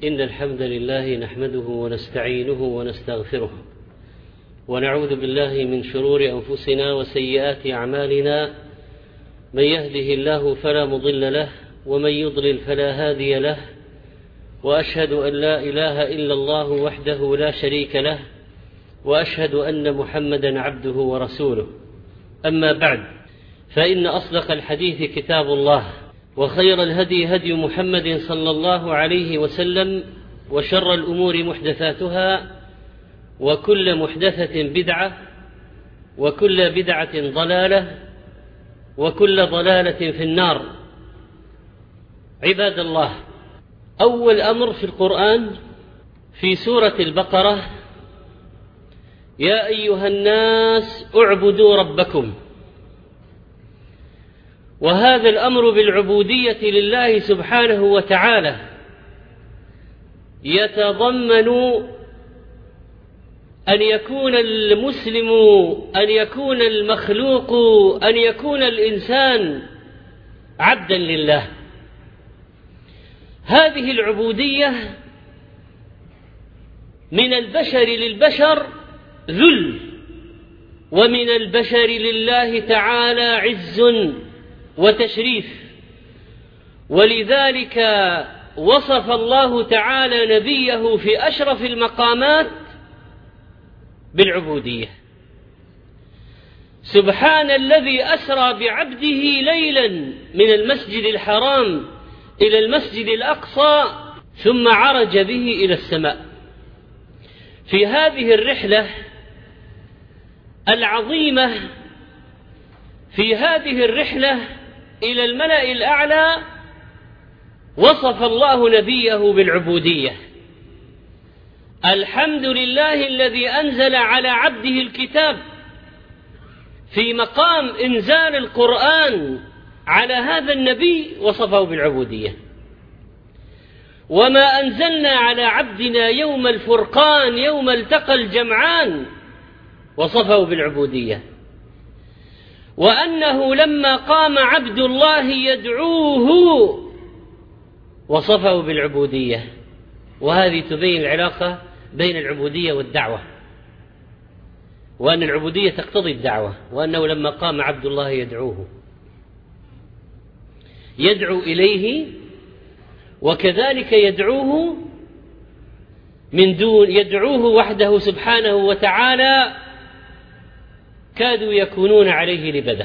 إن الحمد لله نحمده ونستعينه ونستغفره ونعوذ بالله من شرور أنفسنا وسيئات أعمالنا. من يهده الله فلا مضل له ومن يضلل فلا هادي له، وأشهد أن لا إله إلا الله وحده لا شريك له، وأشهد أن محمدا عبده ورسوله. أما بعد، فإن أصدق الحديث كتاب الله، وخير الهدي هدي محمد صلى الله عليه وسلم، وشر الأمور محدثاتها، وكل محدثة بدعة، وكل بدعة ضلالة، وكل ضلالة في النار. عباد الله، أول أمر في القرآن في سورة البقرة: يا أيها الناس اعبدوا ربكم. وهذا الأمر بالعبودية لله سبحانه وتعالى يتضمن أن يكون المسلم، أن يكون المخلوق، أن يكون الإنسان عبدا لله. هذه العبودية من البشر للبشر ذل، ومن البشر لله تعالى عز وتشريف. ولذلك وصف الله تعالى نبيه في أشرف المقامات بالعبودية: سبحان الذي أسرى بعبده ليلا من المسجد الحرام إلى المسجد الأقصى ثم عرج به إلى السماء. في هذه الرحلة العظيمة، في هذه الرحلة إلى الملأ الأعلى، وصف الله نبيه بالعبودية. الحمد لله الذي أنزل على عبده الكتاب. في مقام إنزال القرآن على هذا النبي وصفه بالعبودية. وما أنزلنا على عبدنا يوم الفرقان يوم التقى الجمعان وصفه بالعبودية. وأنه لما قام عبد الله يدعوه وصفه بالعبودية. وهذه تبين العلاقة بين العبودية والدعوة، وأن العبودية تقتضي الدعوة، وأنه لما قام عبد الله يدعوه يدعو إليه، وكذلك يدعوه من دون، يدعوه وحده سبحانه وتعالى، كادوا يكونون عليه لبدة.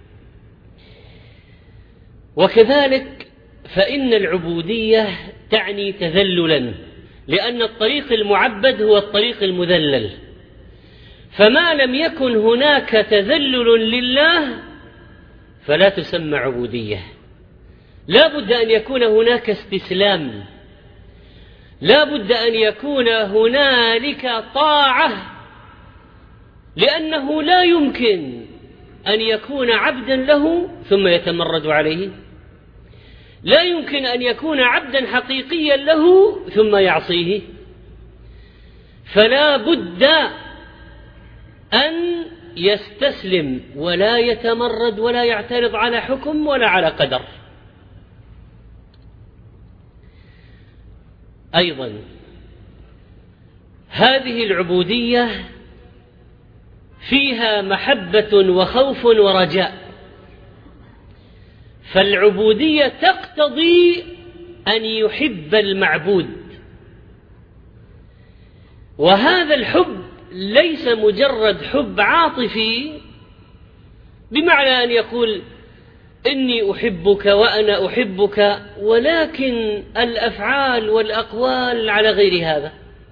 وكذلك فإن العبودية تعني تذللا، لأن الطريق المعبد هو الطريق المذلل. فما لم يكن هناك تذلل لله فلا تسمى عبودية. لا بد أن يكون هناك استسلام، لا بد أن يكون هنالك طاعة، لأنه لا يمكن أن يكون عبدا له ثم يتمرد عليه، لا يمكن أن يكون عبدا حقيقيا له ثم يعصيه. فلا بد أن يستسلم ولا يتمرد ولا يعترض على حكم ولا على قدر. أيضا هذه العبودية فيها محبة وخوف ورجاء. فالعبودية تقتضي أن يحب المعبود، وهذا الحب ليس مجرد حب عاطفي بمعنى أن يقول إني أحبك وأنا أحبك، ولكن الأفعال والأقوال على غير هذا.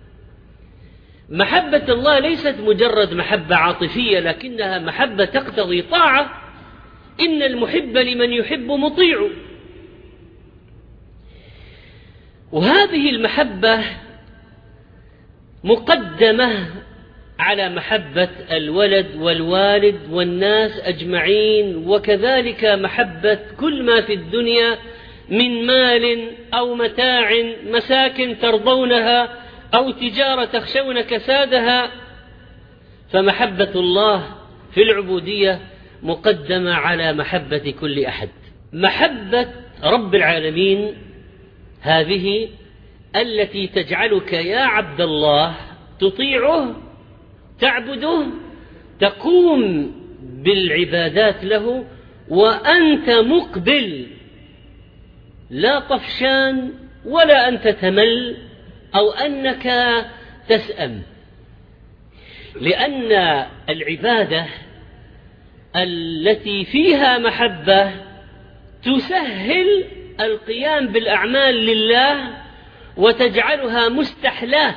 محبة الله ليست مجرد محبة عاطفية، لكنها محبة تقتضي طاعة. إن المحب لمن يحب مطيع. وهذه المحبة مقدمة على محبة الولد والوالد والناس أجمعين، وكذلك محبة كل ما في الدنيا من مال أو متاع، مساكن ترضونها أو تجارة تخشون كسادها. فمحبة الله في العبودية مقدمة على محبة كل أحد. محبة رب العالمين هذه التي تجعلك يا عبد الله تطيعه، تعبده، تقوم بالعبادات له وأنت مقبل، لا طفشان ولا أنت تمل أو أنك تسأم. لأن العبادة التي فيها محبة تسهل القيام بالأعمال لله وتجعلها مستحلاة.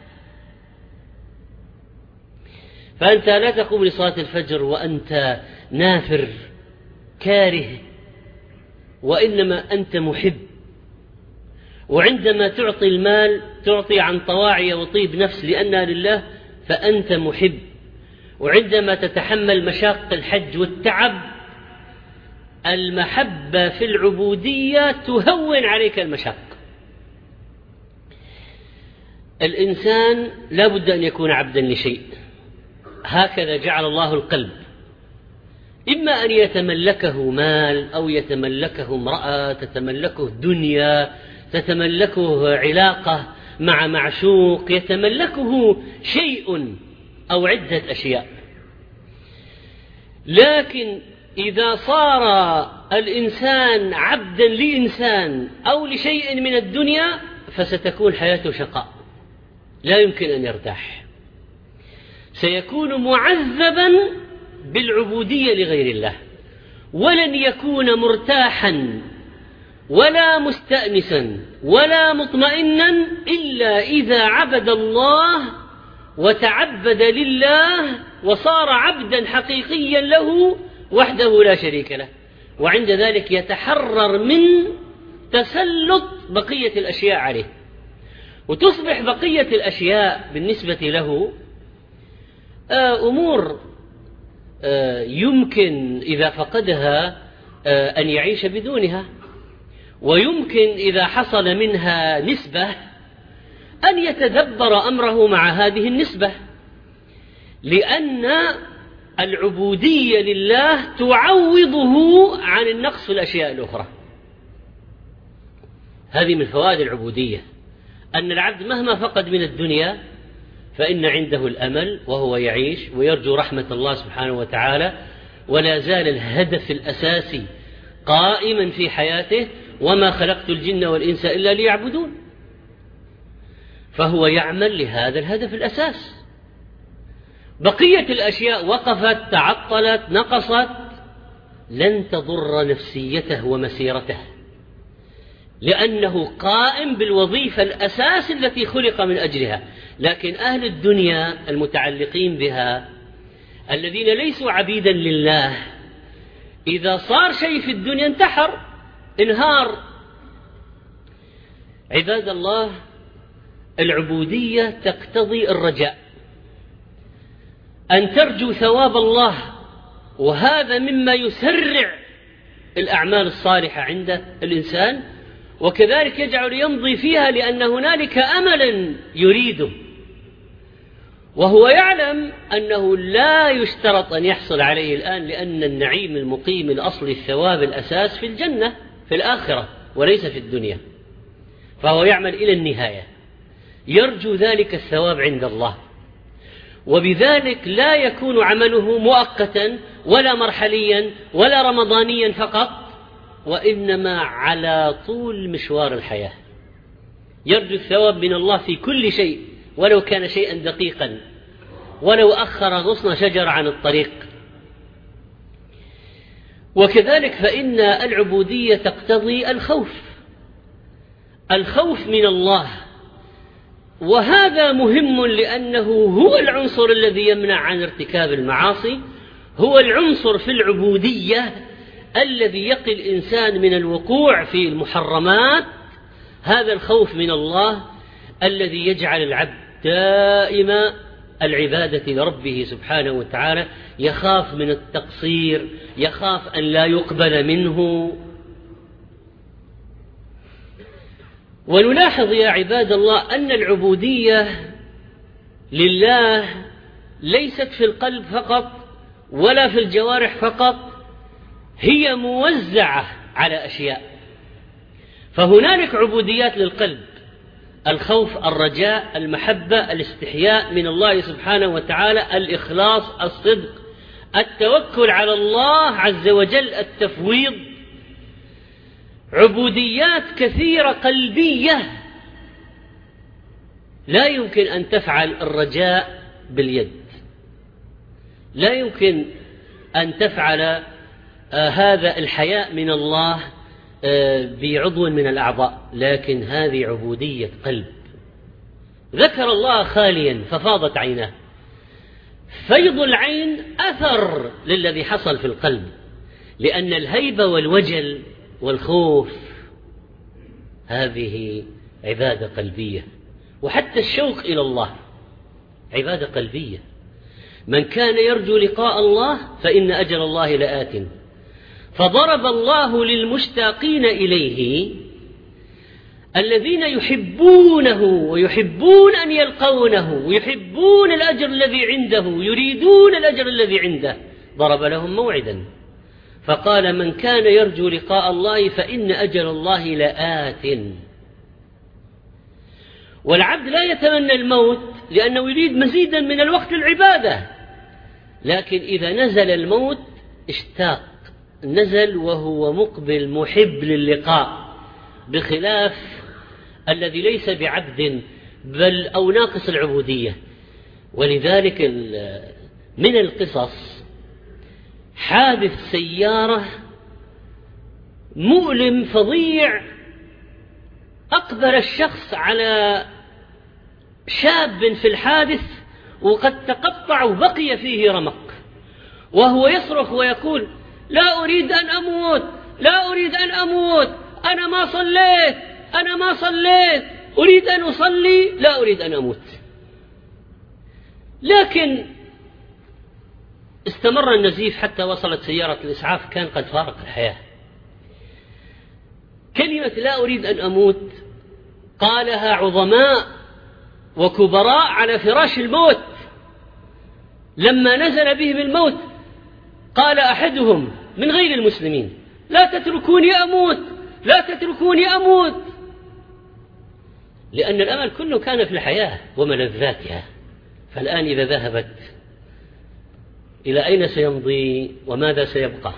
فأنت لا تقوم لصلاة الفجر وأنت نافر كاره، وإنما أنت محب. وعندما تعطي المال تعطي عن طواعية وطيب نفس لأنها لله، فأنت محب. وعندما تتحمل مشاق الحج والتعب، المحبة في العبودية تهون عليك المشاق. الإنسان لا بد أن يكون عبدا لشيء، هكذا جعل الله القلب، إما أن يتملكه مال أو يتملكه امرأة، تتملكه دنيا، تتملكه علاقة مع معشوق، يتملكه شيء أو عدة أشياء. لكن إذا صار الإنسان عبدا لإنسان أو لشيء من الدنيا فستكون حياته شقاء، لا يمكن أن يرتاح، سيكون معذبا بالعبودية لغير الله، ولن يكون مرتاحا ولا مستأنسا ولا مطمئنا إلا إذا عبد الله وتعبد لله وصار عبدا حقيقيا له وحده لا شريك له. وعند ذلك يتحرر من تسلط بقية الأشياء عليه، وتصبح بقية الأشياء بالنسبة له أمور يمكن إذا فقدها أن يعيش بدونها، ويمكن إذا حصل منها نسبة أن يتدبر أمره مع هذه النسبة، لأن العبودية لله تعوضه عن النقص في الأشياء الأخرى. هذه من فوائد العبودية، أن العبد مهما فقد من الدنيا فإن عنده الأمل وهو يعيش ويرجو رحمة الله سبحانه وتعالى، ولا زال الهدف الأساسي قائما في حياته: وما خلقت الجن والإنس إلا ليعبدون. فهو يعمل لهذا الهدف الأساس. بقية الأشياء وقفت، تعطلت، نقصت، لن تضر نفسيته ومسيرته، لأنه قائم بالوظيفة الأساس التي خلق من أجلها. لكن أهل الدنيا المتعلقين بها الذين ليسوا عبيدا لله، إذا صار شيء في الدنيا انتحر، انهار. عباد الله، العبودية تقتضي الرجاء، أن ترجو ثواب الله، وهذا مما يسرع الأعمال الصالحة عند الإنسان، وكذلك يجعل يمضي فيها لأن هنالك أملا يريده، وهو يعلم أنه لا يشترط أن يحصل عليه الآن، لأن النعيم المقيم الأصلي الثواب الأساس في الجنة في الآخرة وليس في الدنيا. فهو يعمل إلى النهاية، يرجو ذلك الثواب عند الله، وبذلك لا يكون عمله مؤقتا ولا مرحليا ولا رمضانيا فقط، وإنما على طول مشوار الحياة. يرجو الثواب من الله في كل شيء، ولو كان شيئا دقيقا، ولو أخر غصن شجر عن الطريق. وكذلك فإن العبودية تقتضي الخوف من الله، وهذا مهم لأنه هو العنصر الذي يمنع عن ارتكاب المعاصي، هو العنصر في العبودية الذي يقي الإنسان من الوقوع في المحرمات. هذا الخوف من الله الذي يجعل العبد دائم العبادة لربه سبحانه وتعالى، يخاف من التقصير، يخاف أن لا يقبل منه. ونلاحظ يا عباد الله أن العبودية لله ليست في القلب فقط ولا في الجوارح فقط، هي موزعة على أشياء. فهنالك عبوديات للقلب الخوف، الرجاء، المحبة، الاستحياء من الله سبحانه وتعالى، الإخلاص، الصدق، التوكل على الله عز وجل، التفويض. عبوديات كثيرة قلبية لا يمكن أن تفعل الرجاء باليد، لا يمكن أن تفعل هذا الحياء من الله بعضو من الأعضاء، لكن هذه عبودية قلب. ذكر الله خاليا ففاضت عيناه. فيض العين أثر للذي حصل في القلب، لأن الهيبة والوجل والخوف هذه عبادة قلبية، وحتى الشوق إلى الله عبادة قلبية. من كان يرجو لقاء الله فإن أجل الله لآت. فضرب الله للمشتاقين إليه الذين يحبونه ويحبون أن يلقونه ويحبون الأجر الذي عنده، يريدون الأجر الذي عنده، ضرب لهم موعدا فقال: من كان يرجو لقاء الله فإن أجل الله لآت. والعبد لا يتمنى الموت لأنه يريد مزيدا من الوقت للعبادة، لكن إذا نزل الموت اشتاق، نزل وهو مقبل محب للقاء، بخلاف الذي ليس بعبد بل أو ناقص العبودية. ولذلك من القصص حادث سيارة مؤلم فظيع، أقبل الشخص على شاب في الحادث وقد تقطع وبقي فيه رمق، وهو يصرخ ويقول: لا أريد أن أموت، لا أريد أن أموت، أنا ما صليت، أريد أن أصلي، لا أريد أن أموت. لكن استمر النزيف حتى وصلت سيارة الإسعاف، كان قد فارق الحياة. كلمة لا أريد أن أموت قالها عظماء وكبراء على فراش الموت. لما نزل بهم الموت قال أحدهم من غير المسلمين: لا تتركوني أموت، لا تتركوني أموت. لأن الأمل كله كان في الحياة وملذاتها، فالآن إذا ذهبت إلى أين سيمضي وماذا سيبقى؟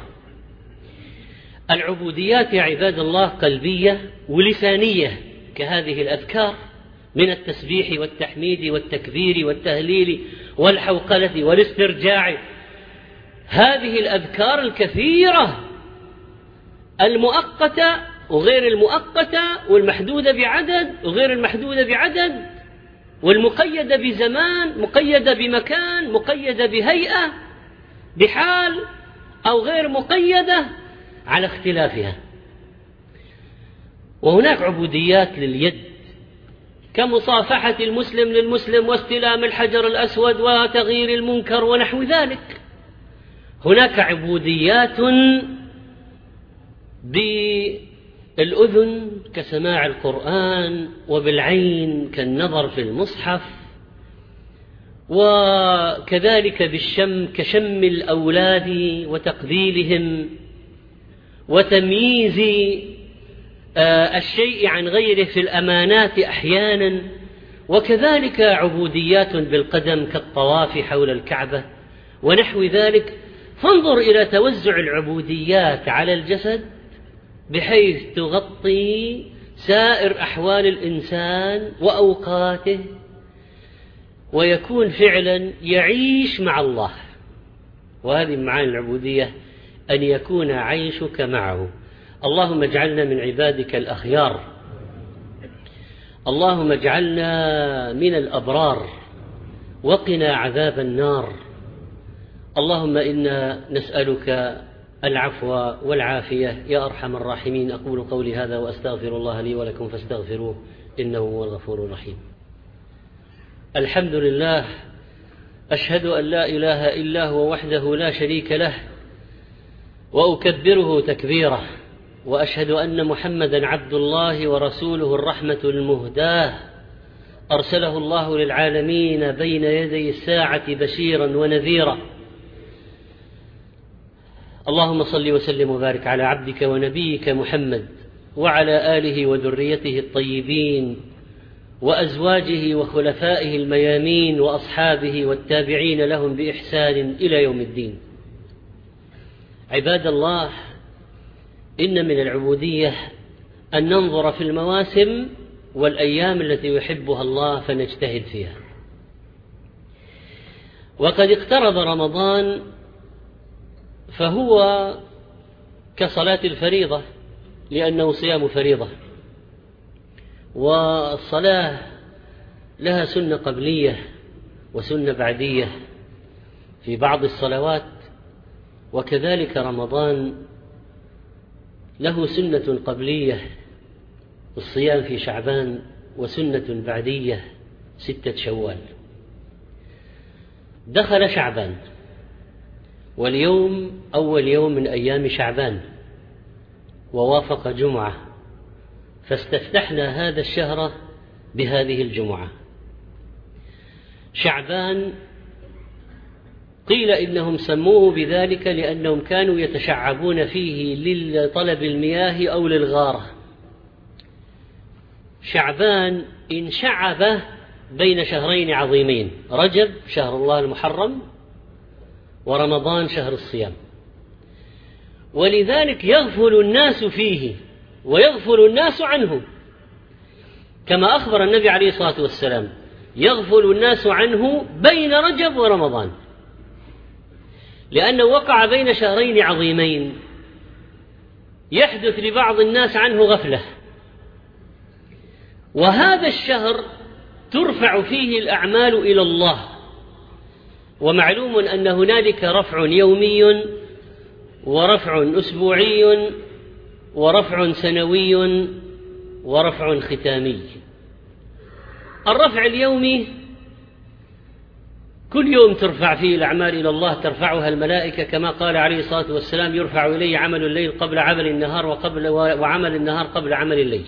العبوديات يا عباد الله قلبية ولسانية، كهذه الأذكار من التسبيح والتحميد والتكبير والتهليل والحوقلة والاسترجاع. هذه الأذكار الكثيرة المؤقتة وغير المؤقتة، والمحدودة بعدد وغير المحدودة بعدد، والمقيدة بزمان، مقيدة بمكان، مقيدة بهيئة، بحال أو غير مقيدة على اختلافها. وهناك عبوديات لليد كمصافحة المسلم للمسلم واستلام الحجر الأسود وتغيير المنكر ونحو ذلك. هناك عبوديات بالأذن كسماع القرآن، وبالعين كالنظر في المصحف، وكذلك بالشم كشم الأولاد وتقبيلهم وتمييز الشيء عن غيره في الأمانات أحيانا. وكذلك عبوديات بالقدم كالطواف حول الكعبة ونحو ذلك. فانظر إلى توزع العبوديات على الجسد بحيث تغطي سائر أحوال الإنسان وأوقاته، ويكون فعلا يعيش مع الله. وهذه معاني العبودية، أن يكون عيشك معه. اللهم اجعلنا من عبادك الأخيار، اللهم اجعلنا من الأبرار، وقنا عذاب النار. اللهم إنا نسألك العفو والعافية يا أرحم الراحمين. أقول قولي هذا وأستغفر الله لي ولكم فاستغفروه إنه هو الغفور الرحيم. الحمد لله، أشهد أن لا إله إلا هو وحده لا شريك له، وأكبره تكبيره، وأشهد أن محمدا عبد الله ورسوله الرحمة المهداة، أرسله الله للعالمين بين يدي الساعة بشيرا ونذيرا. اللهم صل وسلم وبارك على عبدك ونبيك محمد وعلى آله وذريته الطيبين وأزواجه وخلفائه الميامين وأصحابه والتابعين لهم بإحسان إلى يوم الدين. عباد الله، إن من العبودية أن ننظر في المواسم والأيام التي يحبها الله فنجتهد فيها. وقد اقترب رمضان، فهو كصلاة الفريضة لأنه صيام فريضة، والصلاة لها سنة قبلية وسنة بعدية في بعض الصلوات، وكذلك رمضان له سنة قبلية الصيام في شعبان، وسنة بعدية 6 شوال. دخل شعبان، واليوم أول يوم من أيام شعبان، ووافق جمعة، فاستفتحنا هذا الشهر بهذه الجمعة. شعبان قيل إنهم سموه بذلك لأنهم كانوا يتشعبون فيه لطلب المياه أو للغارة. شعبان انشعب بين شهرين عظيمين، رجب شهر الله المحرم، ورمضان شهر الصيام، ولذلك يغفل الناس فيه ويغفل الناس عنه، كما أخبر النبي عليه الصلاة والسلام: يغفل الناس عنه بين رجب ورمضان، لأنه وقع بين شهرين عظيمين يحدث لبعض الناس عنه غفلة. وهذا الشهر ترفع فيه الأعمال إلى الله، ومعلوم أن هنالك رفع يومي ورفع أسبوعي ورفع سنوي ورفع ختامي. الرفع اليومي كل يوم ترفع فيه الأعمال إلى الله، ترفعها الملائكة، كما قال عليه الصلاة والسلام: يرفع إلي عمل الليل قبل عمل النهار وعمل النهار قبل عمل الليل.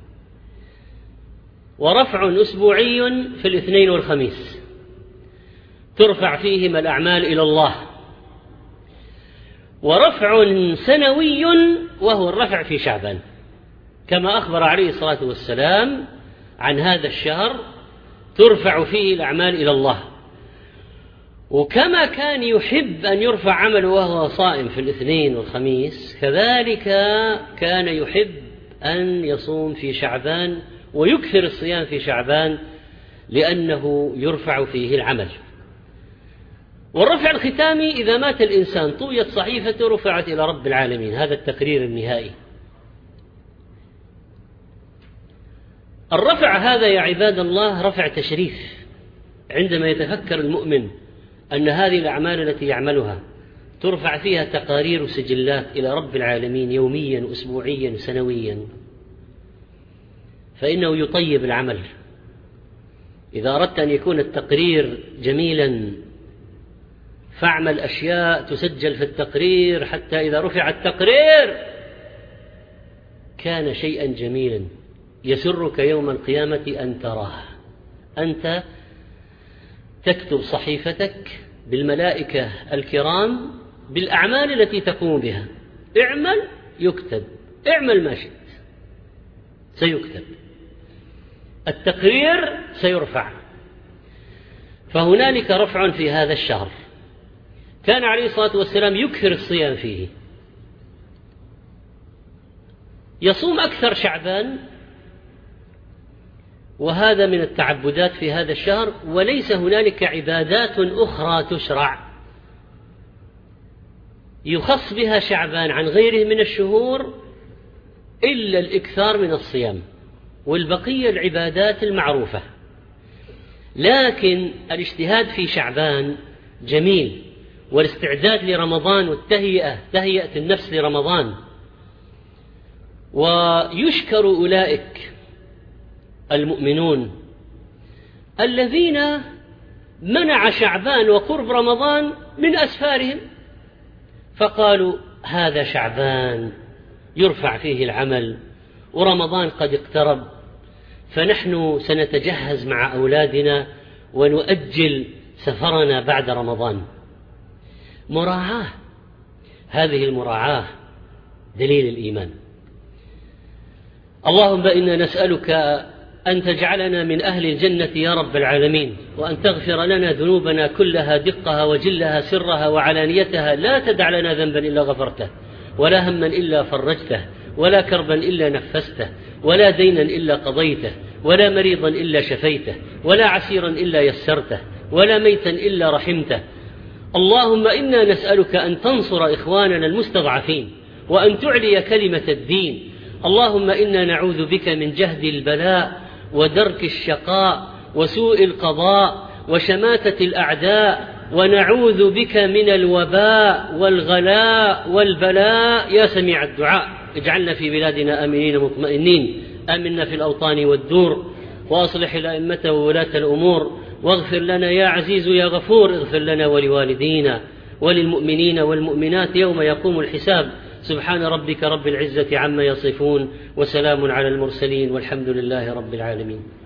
ورفع أسبوعي في الاثنين والخميس ترفع فيهما الأعمال إلى الله. ورفع سنوي وهو الرفع في شعبان، كما أخبر عليه الصلاة والسلام عن هذا الشهر ترفع فيه الأعمال إلى الله. وكما كان يحب أن يرفع عمله وهو صائم في الاثنين والخميس، كذلك كان يحب أن يصوم في شعبان ويكثر الصيام في شعبان، لأنه يرفع فيه العمل. والرفع الختامي: إذا مات الإنسان طويت صحيفته رفعت إلى رب العالمين، هذا التقرير النهائي. الرفع هذا يا عباد الله رفع تشريف، عندما يتفكر المؤمن أن هذه الأعمال التي يعملها ترفع فيها تقارير وسجلات إلى رب العالمين يوميا أسبوعيا سنويا، فإنه يطيب العمل. إذا أردت أن يكون التقرير جميلا فاعمل أشياء تسجل في التقرير، حتى إذا رفع التقرير كان شيئا جميلا يسرك يوم القيامة أن تراه. أنت تكتب صحيفتك بالملائكة الكرام بالأعمال التي تقوم بها، اعمل يكتب، اعمل ما شئت سيكتب، التقرير سيرفع. فهنالك رفع في هذا الشهر. كان عليه الصلاة والسلام يكثر الصيام فيه، يصوم أكثر شعبان، وهذا من التعبدات في هذا الشهر. وليس هنالك عبادات أخرى تشرع يخص بها شعبان عن غيره من الشهور إلا الإكثار من الصيام، والبقية العبادات المعروفة. لكن الاجتهاد في شعبان جميل، والاستعداد لرمضان والتهيئة، تهيئة النفس لرمضان. ويشكر أولئك المؤمنون الذين منع شعبان وقرب رمضان من أسفارهم، فقالوا: هذا شعبان يرفع فيه العمل، ورمضان قد اقترب، فنحن سنتجهز مع أولادنا ونؤجل سفرنا بعد رمضان. مراعاة، هذه المراعاة دليل الإيمان. اللهم إنا نسألك أن تجعلنا من أهل الجنة يا رب العالمين، وأن تغفر لنا ذنوبنا كلها دقها وجلها سرها وعلانيتها. لا تدع لنا ذنبا إلا غفرته، ولا هما إلا فرجته، ولا كربا إلا نفسته، ولا دينا إلا قضيته، ولا مريضا إلا شفيته، ولا عسيرا إلا يسرته، ولا ميتا إلا رحمته. اللهم إنا نسألك أن تنصر إخواننا المستضعفين، وأن تعلي كلمة الدين. اللهم إنا نعوذ بك من جهد البلاء ودرك الشقاء وسوء القضاء وشماتة الأعداء، ونعوذ بك من الوباء والغلاء والبلاء يا سميع الدعاء. اجعلنا في بلادنا آمنين مطمئنين، آمنا في الأوطان والدور، وأصلح الأئمة وولاة الأمور، واغفر لنا يا عزيز يا غفور. اغفر لنا ولوالدينا وللمؤمنين والمؤمنات يوم يقوم الحساب. سبحان ربك رب العزة عما يصفون، وسلام على المرسلين، والحمد لله رب العالمين.